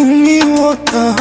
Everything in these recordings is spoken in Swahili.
Give me water,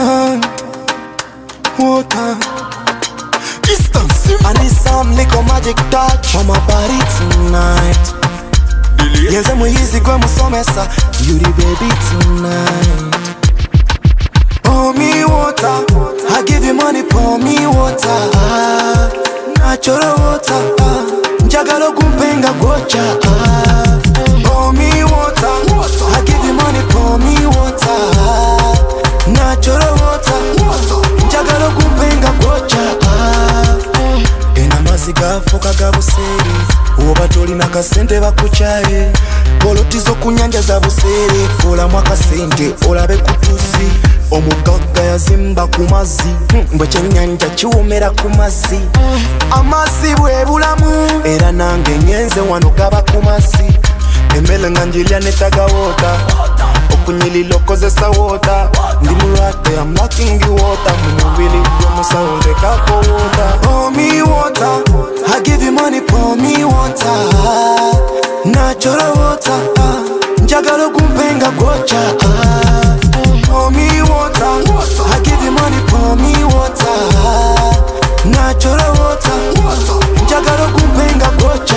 water. Distance. I need some little magic touch on my body tonight. Yenze muhizi gwe musomesa, you the baby tonight. Pour me water, I give you money, pour me water. Natural water, njagalo kumpenga gocha. Pour me water, I give you money, pour me water. Natural water, njagalo kumpenga gocha. Enamaziga foka gabuseri, oba tolina kasente bakuchaye. Polotizo kunyanja za buseri, fola mwaka sente, olabe kutusi. Omugaga yazimba kumazi, mbweche nyanja chiwomera kumazi. Amasi bwe bulamu, era nange nyenze wano gaba kumasi. Emmele nganjilya netaga wota, okunyililo kozesa wota. Ndi mulwate, I'm lacking the water. Mumubili gwemusawo ndekako wota. Pour me water, I give you money, pour me water. Natural water, njagalo kumpenga gocha. Pour me water, I give you money, pour me water. Natural water, njagalo kumpenga gocha.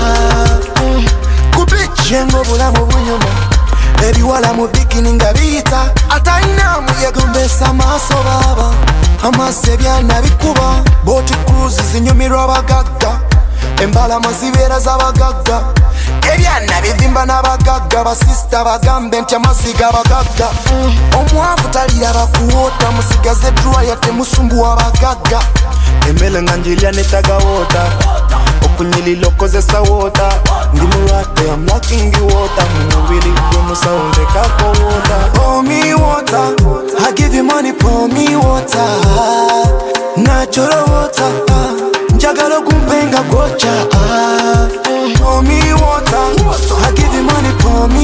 Kubich yengo bulamu bunyuma, ebiwala mu bikini nga biyita. Atayina muyegombesa maaso baba, amase ebyana bikuba. Boat cruise zinyumirwa abagagga, embalama zibeera z'abagagga. Ebyana bivimba n'abagagga, basista bagambe nti amazzi g'abagagga. Omwavu talira bakuwota, musigaze dryer temusumbuwa abagagga. Emmele nga njilya netaga wota, okunyililo kozesa wota. Ndi mulwate, I'm lacking the water. Mumubili gwemusawo ndekako wota. Pour me water, I give you money, pour me water. Natural water, njagalo kumpenga gocha. Pour me water, I give you money, pour